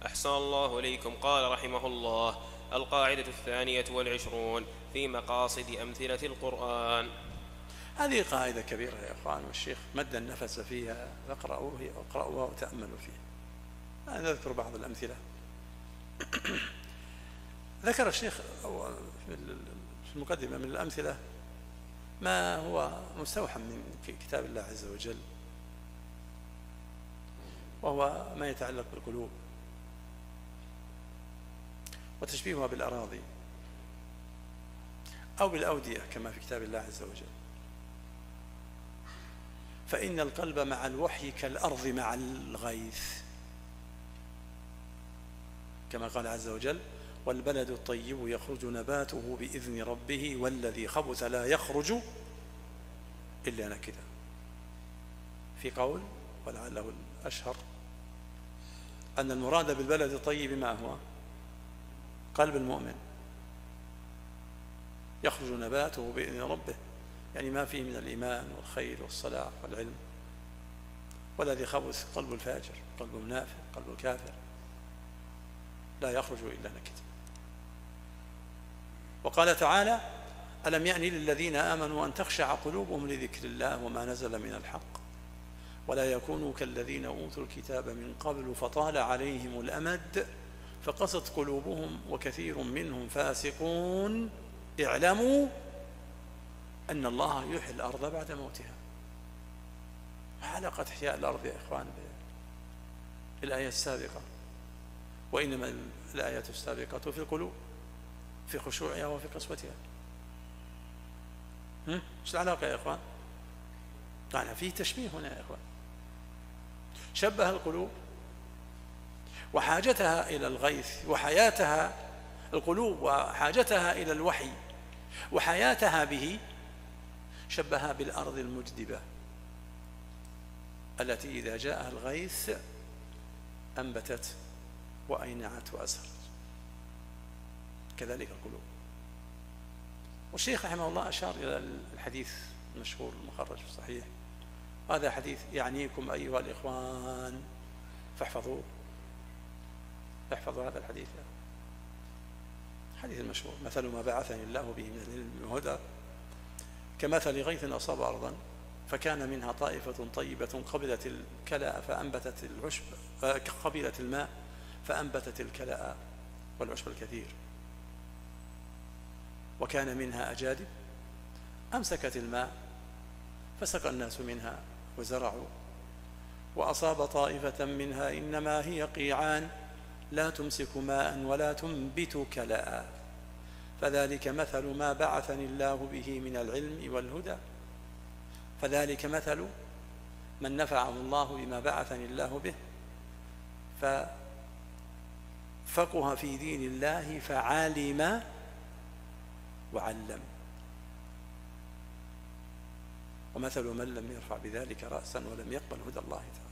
أحسن الله إليكم. قال رحمه الله: القاعدة 22 في مقاصد أمثلة القرآن. هذه قاعدة كبيرة يا أخوان، والشيخ مد النفس فيها، فاقرأوها وتأملوا فيها. أنا أذكر بعض الأمثلة. ذكر الشيخ في المقدمة من الأمثلة ما هو مستوحى من كتاب الله عز وجل، وهو ما يتعلق بالقلوب وتشبيهها بالأراضي أو بالأودية كما في كتاب الله عز وجل. فإن القلب مع الوحي كالأرض مع الغيث، كما قال عز وجل: والبلد الطيب يخرج نباته بإذن ربه والذي خبث لا يخرج إلا نكدا. في قول ولعله الأشهر أن المراد بالبلد الطيب ما هو؟ قلب المؤمن يخرج نباته بإذن ربه، يعني ما فيه من الإيمان والخير والصلاح والعلم. والذي خبث قلب الفاجر، قلب المنافق، قلب الكافر، لا يخرج إلا نكدا. وقال تعالى: ألم يأن للذين آمنوا أن تخشع قلوبهم لذكر الله وما نزل من الحق ولا يكونوا كالذين أوتوا الكتاب من قبل فطال عليهم الأمد فقست قلوبهم وكثير منهم فاسقون اعلموا أن الله يحيي الأرض بعد موتها. ما علاقة إحياء الأرض يا إخوان بالآية السابقة؟ وإنما الآية السابقة في القلوب، في خشوعها وفي قسوتها. ايش العلاقة يا إخوان؟ يعني في تشبيه هنا يا إخوان. شبه القلوب وحاجتها إلى الغيث وحياتها، القلوب وحاجتها إلى الوحي وحياتها به، شبهها بالأرض المجدبة التي إذا جاءها الغيث أنبتت وأينعت وأزهرت. كذلك القلوب. والشيخ رحمه الله أشار إلى الحديث المشهور المخرج في الصحيح. هذا حديث يعنيكم أيها الإخوان فاحفظوه. احفظوا هذا الحديث، حديث المشهور: مثل ما بعثني الله به من العلم والهدى كمثل غيث أصاب أرضا فكان منها طائفة طيبة قبلت الكلأ فأنبتت العشب، قبلت الماء فأنبتت الكلأ والعشب الكثير، وكان منها أجادب أمسكت الماء فسقى الناس منها وزرعوا، وأصاب طائفة منها إنما هي قيعان لا تمسك ماء ولا تنبت كلأ، فذلك مثل ما بعثني الله به من العلم والهدى. فذلك مثل من نفعه الله بما بعثني الله به ففقه في دين الله فعلم وعلم، ومثل من لم يرفع بذلك رأسا ولم يقبل هدى الله تعالى.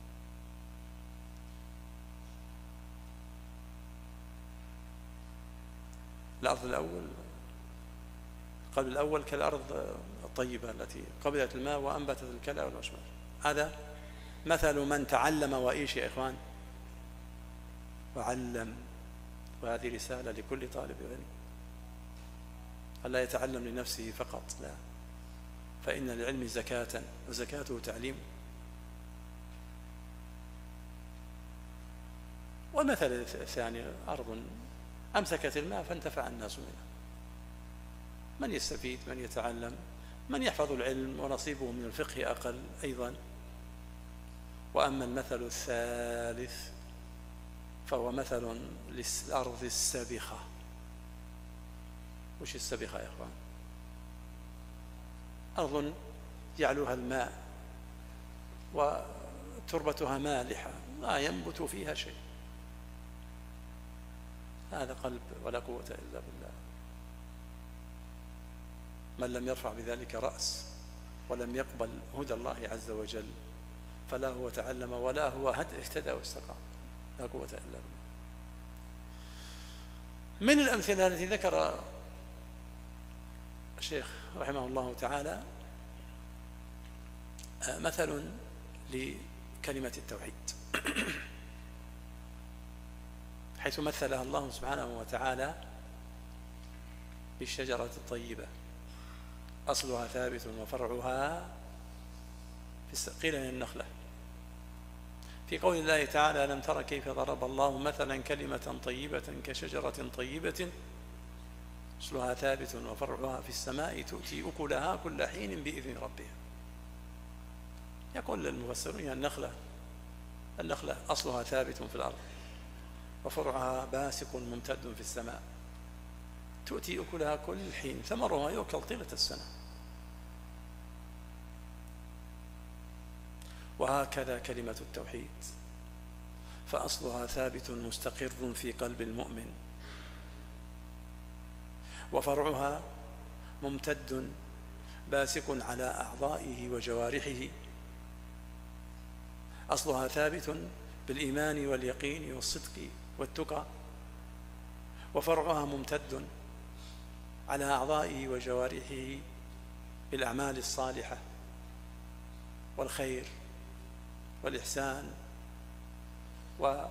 الأرض الأول، القلب الأول كالأرض الطيبة التي قبلت الماء وأنبتت الكلأ والعشب. هذا مثل من تعلم وإيش يا إخوان؟ وعلم. وهذه رسالة لكل طالب علم، ألا يتعلم لنفسه فقط، لا، فإن للعلم زكاة وزكاته تعليم. والمثل الثاني: أرض أمسكت الماء فانتفع الناس منها. من يستفيد، من يتعلم، من يحفظ العلم ونصيبه من الفقه أقل أيضا. وأما المثل الثالث فهو مثل للأرض السابخة. وش السابخة يا أخوان؟ أرض يعلوها الماء وتربتها مالحة لا ينبت فيها شيء. هذا قلب ولا قوة إلا بالله. من لم يرفع بذلك رأس ولم يقبل هدى الله عز وجل فلا هو تعلم ولا هو اهتدى واستقام، لا قوة إلا بالله. من الأمثلة التي ذكر الشيخ رحمه الله تعالى مثل لكلمة التوحيد. حيث مثلها الله سبحانه وتعالى بالشجرة الطيبة أصلها ثابت وفرعها قيل من النخلة. في قول الله تعالى: ألم تر كيف ضرب الله مثلا كلمة طيبة كشجرة طيبة أصلها ثابت وفرعها في السماء تؤتي أكلها كل حين بإذن ربها. يقول المفسرون: النخلة أصلها ثابت في الأرض وفرعها باسق ممتد في السماء، تؤتي أكلها كل حين، ثمرها يؤكل طيلة السنة. وهكذا كلمة التوحيد، فأصلها ثابت مستقر في قلب المؤمن، وفرعها ممتد باسق على أعضائه وجوارحه. أصلها ثابت بالإيمان واليقين والصدق والتقى، وفرعها ممتد على أعضائه وجوارحه بالأعمال الصالحة والخير والإحسان وطلب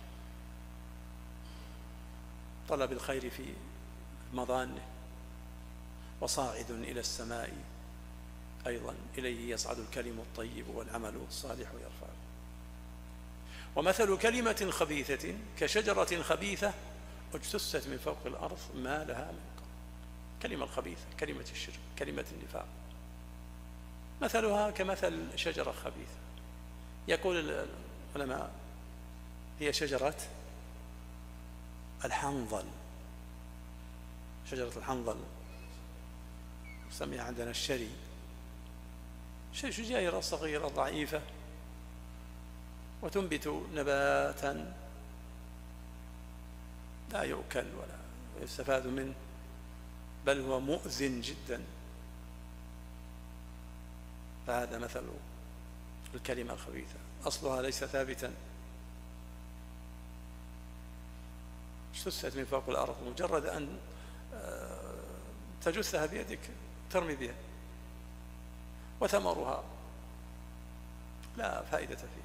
الخير في مضانه، وصاعد إلى السماء أيضا، إليه يصعد الكلم الطيب والعمل الصالح يرفعه. ومثل كلمة خبيثة كشجرة خبيثة اجتثت من فوق الأرض ما لها من قرار. كلمة الخبيثة، كلمة الشرك، كلمة النفاق، مثلها كمثل شجرة خبيثة. يقول العلماء: هي شجرة الحنظل. شجرة الحنظل نسميها عندنا الشري، شجيرة صغيرة ضعيفة وتنبت نباتا لا يؤكل ولا يستفاد منه، بل هو مؤذن جدا. فهذا مثل الكلمة الخبيثة، أصلها ليس ثابتا، اجتثت من فوق الأرض، مجرد أن تجثها بيدك ترمي بها، وثمرها لا فائدة فيه،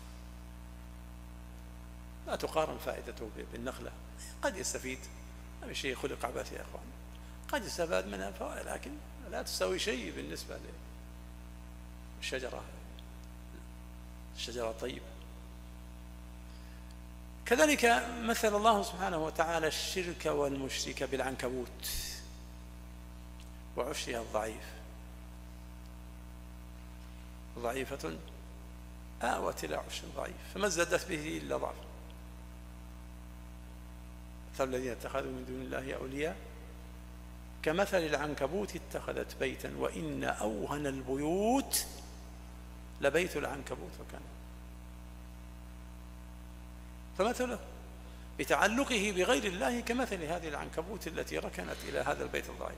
لا تقارن فائدته بالنخلة. قد يستفيد، هذا شيء خلق عبث يا أخوان، قد يستفاد منها فوائد، لكن لا تساوي شيء بالنسبة للشجرة الطيبة. كذلك مثل الله سبحانه وتعالى الشرك والمشرك بالعنكبوت وعشها الضعيف. ضعيفة آوت إلى عش ضعيف فما ازدادت به إلا ضعف. مثل الذين اتخذوا من دون الله أولياء كمثل العنكبوت اتخذت بيتا وإن أوهن البيوت لبيت العنكبوت وكان. فمثله بتعلقه بغير الله كمثل هذه العنكبوت التي ركنت إلى هذا البيت الضعيف.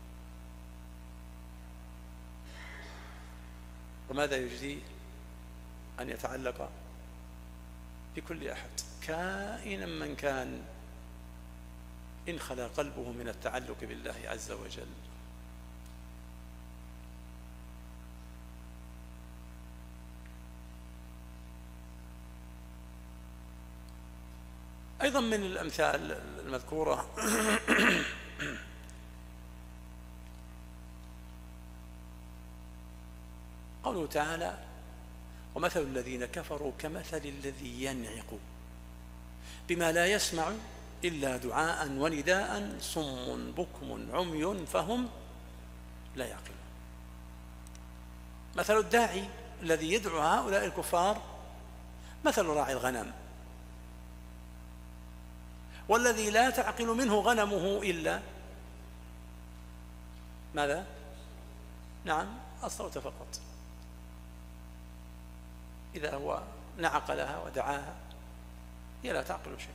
وماذا يجزيه؟ أن يتعلق بكل أحد كائنا من كان، إن خلا قلبه من التعلق بالله عز وجل. أيضا من الأمثال المذكورة قوله تعالى: ومثل الذين كفروا كمثل الذي ينعق بما لا يسمع إلا دعاء ونداء صم بكم عمي فهم لا يعقلون. مثل الداعي الذي يدعو هؤلاء الكفار مثل راعي الغنم، والذي لا تعقل منه غنمه إلا ماذا؟ نعم، الصوت فقط. إذا هو نعق لها ودعاها هي لا تعقل شيء.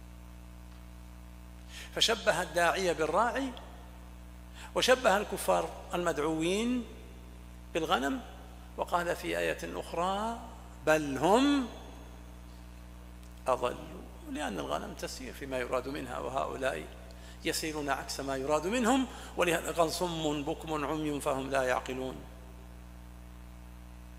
فشبه الداعية بالراعي، وشبه الكفار المدعوين بالغنم، وقال في آية أخرى: بل هم أضلوا، لأن الغنم تسير فيما يراد منها وهؤلاء يسيرون عكس ما يراد منهم، ولهذا قال: صم بكم عمي فهم لا يعقلون.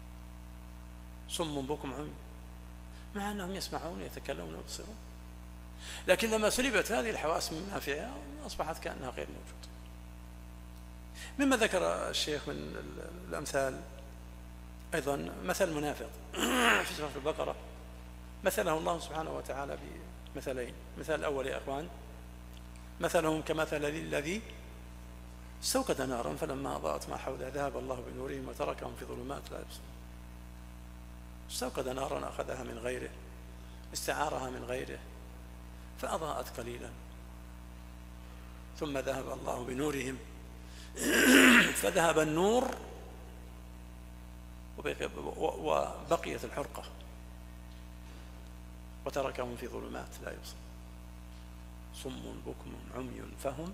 صم بكم عمي، مع أنهم يسمعون يتكلمون ويبصرون، لكن لما سلبت هذه الحواس من منافعها أصبحت كأنها غير موجودة. مما ذكر الشيخ من الأمثال أيضا مثل منافق في سورة البقرة، مثله الله سبحانه وتعالى بمثلين. مثال الأول يا أخوان، مثلهم كمثل الذي استوقد نارا فلما أضاءت ما حوله ذهب الله بنورهم وتركهم في ظلمات لا يبصرون. استوقد نارا أخذها من غيره، استعارها من غيره فأضاءت قليلا، ثم ذهب الله بنورهم فذهب النور وبقيت الحرقة وتركهم في ظلمات لا يبصرون. صم بكم عمي فهم،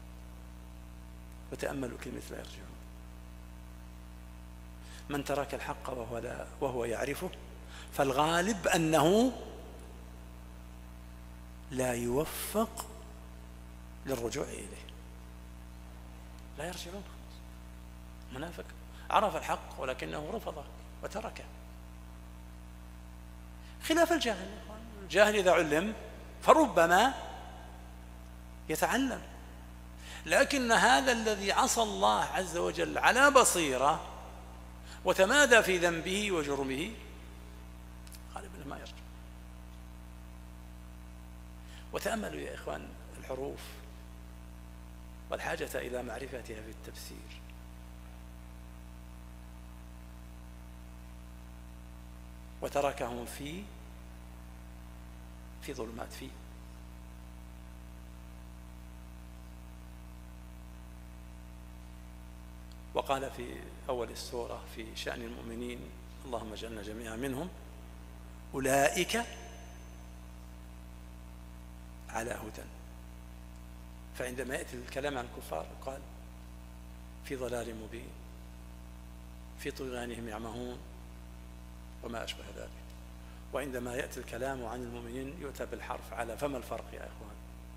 وتأملوا كلمة لا يرجعون. من ترك الحق وهو يعرفه فالغالب أنه لا يوفق للرجوع إليه. لا يرجعون. منافق عرف الحق ولكنه رفضه وتركه، خلاف الجاهل. الجاهل إذا علم فربما يتعلم، لكن هذا الذي عصى الله عز وجل على بصيرة وتمادى في ذنبه وجرمه غالبا ما يرجع. وتأملوا يا إخوان الحروف والحاجة إلى معرفتها في التفسير. وتركهم في ظلمات فيه. وقال في أول السورة في شأن المؤمنين، اللهم اجعلنا جميعا منهم، أولئك على هدى. فعندما يأتي الكلام عن الكفار قال في ضلال مبين، في طغيانهم يعمهون وما أشبه ذلك. وعندما يأتي الكلام عن المؤمنين يؤتى بالحرف على. فما الفرق يا إخوان؟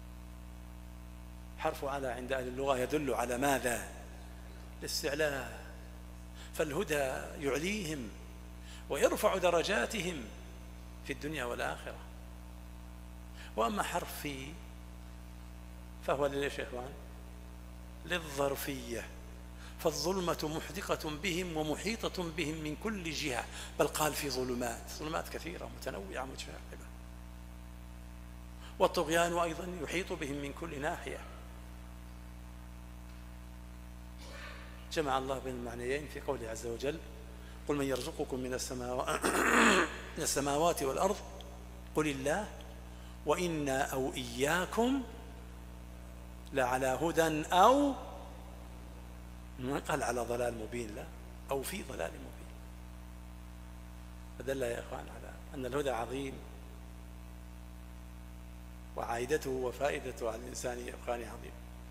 حرف على عند أهل اللغة يدل على ماذا؟ الاستعلاء. فالهدى يعليهم ويرفع درجاتهم في الدنيا والآخرة. وأما حرف في فهو ليش يا إخوان؟ للظرفية. فالظلمة محدقة بهم ومحيطة بهم من كل جهة، بل قال في ظلمات كثيرة متنوعة متشعبة. والطغيان أيضا يحيط بهم من كل ناحية. جمع الله بين المعنيين في قوله عز وجل قل من يرزقكم من السماوات والأرض قل الله وإنا أو إياكم لعلى هدى أو، ما قال على ضلال مبين، لا، أو في ضلال مبين. فدل يا إخوان على أن الهدى عظيم، وعائدته وفائدته على الإنسان يا إخواني عظيم.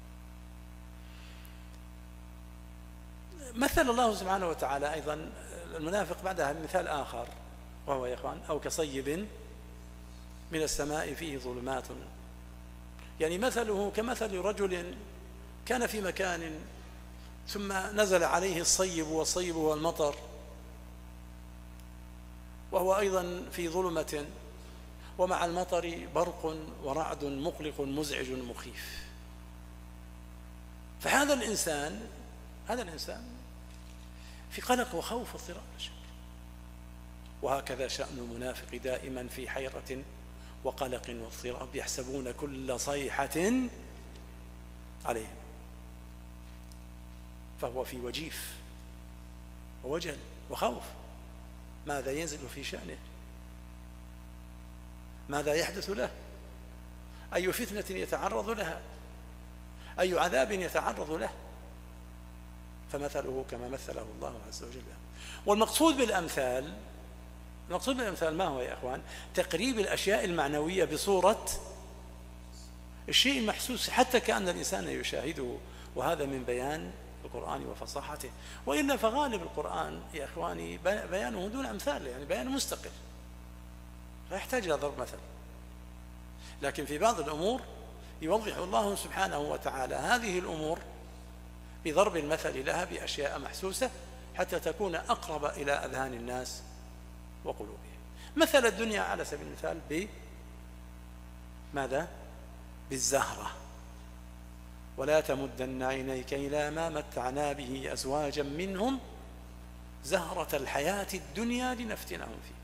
مثل الله سبحانه وتعالى أيضا المنافق بعدها مثال آخر، وهو يا إخوان أو كصيب من السماء فيه ظلمات. يعني مثله كمثل رجل كان في مكان ثم نزل عليه الصيب، والصيب هو المطر، وهو أيضا في ظلمة، ومع المطر برق ورعد مقلق مزعج مخيف. فهذا الإنسان في قلق وخوف واضطراب. وهكذا شأن المنافق دائما في حيرة وقلق واضطراب، يحسبون كل صيحة عليهم، فهو في وجيف ووجل وخوف. ماذا ينزل في شأنه؟ ماذا يحدث له؟ أي فتنة يتعرض لها؟ أي عذاب يتعرض له؟ فمثله كما مثله الله عز وجل. والمقصود بالأمثال ما هو يا أخوان؟ تقريب الأشياء المعنوية بصورة الشيء المحسوس، حتى كأن الإنسان يشاهده، وهذا من بيان القرآن وفصاحته. وإلا فغالب القرآن يا إخواني بيانه دون أمثال، يعني بيان مستقل لا يحتاج إلى ضرب مثل. لكن في بعض الأمور يوضح الله سبحانه وتعالى هذه الأمور بضرب المثل لها بأشياء محسوسة حتى تكون أقرب إلى أذهان الناس وقلوبهم. مثل الدنيا على سبيل المثال ماذا؟ بالزهرة. ولا تمدن عينيك إلى ما متعنا به أزواجا منهم زهرة الحياة الدنيا لنفتنهم فيه.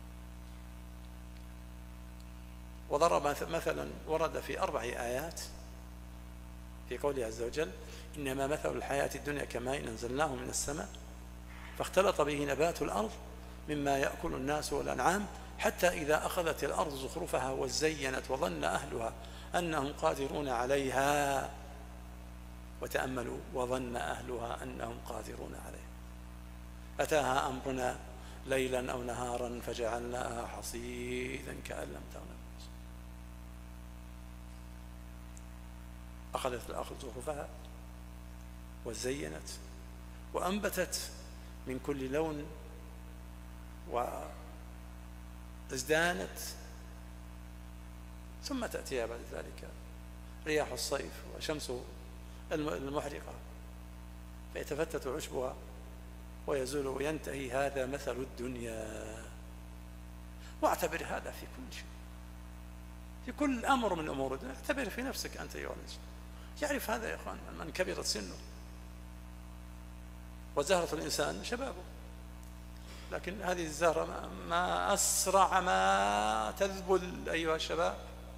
وضرب مثلا ورد في 4 آيات في قوله عز وجل: إنما مثل الحياة الدنيا كماء أنزلناه من السماء فاختلط به نبات الأرض مما يأكل الناس والأنعام حتى إذا أخذت الأرض زخرفها وزينت وظن أهلها أنهم قادرون عليها، وتأملوا: وظن أهلها أنهم قادرون عليها أتاها أمرنا ليلا أو نهارا فجعلناها حصيدا كأن لم تغن بالأمس. أخذت الأرض زخرفها وزينت وأنبتت من كل لون وازدانت، ثم تأتيها بعد ذلك رياح الصيف وشمس المحرقة فيتفتت عشبها ويزول وينتهي. هذا مثل الدنيا. واعتبر هذا في كل شيء، في كل أمر من أمور الدنيا. اعتبر في نفسك أنت أيها الإنسان. يعرف هذا يا أخوان من كبرت سنه. وزهرة الإنسان شبابه، لكن هذه الزهرة ما أسرع ما تذبل أيها الشباب.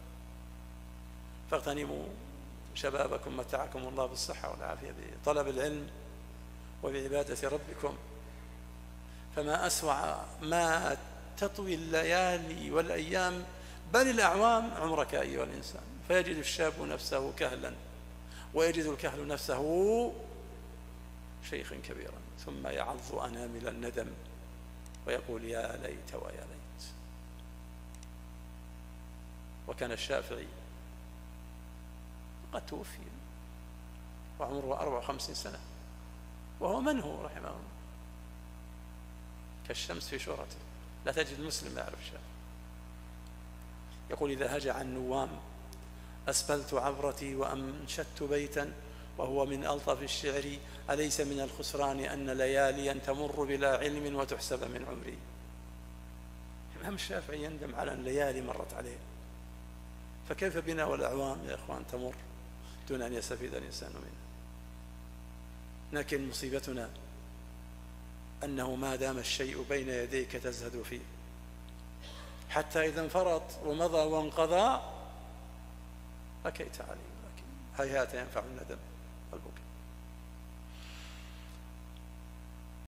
فاغتنموا شبابكم متعكم الله بالصحة والعافية بطلب العلم وبعبادة ربكم. فما أسوع ما تطوي الليالي والأيام بل الأعوام عمرك أيها الإنسان. فيجد الشاب نفسه كهلا ويجد الكهل نفسه شيخا كبيرا، ثم يعض أنامل الندم ويقول: يا ليت ويا ليت. وكان الشافعي قد توفي وعمره 54 سنة، وهو من هو رحمه الله؟ كالشمس في شهرته، لا تجد المسلم يعرف شيء. يقول: إذا هجع النوام أسبلت عبرتي وأنشدت بيتا وهو من ألطف الشعر: أليس من الخسران أن لياليا تمر بلا علم وتحسب من عمري. الإمام الشافعي يندم على أن ليالي مرت عليه، فكيف بنا والأعوام يا إخوان تمر دون أن يستفيد الإنسان منها. لكن مصيبتنا أنه ما دام الشيء بين يديك تزهد فيه، حتى إذا انفرط ومضى وانقضى بكيت عليه، لكن هيهات ينفع الندم والبكاء.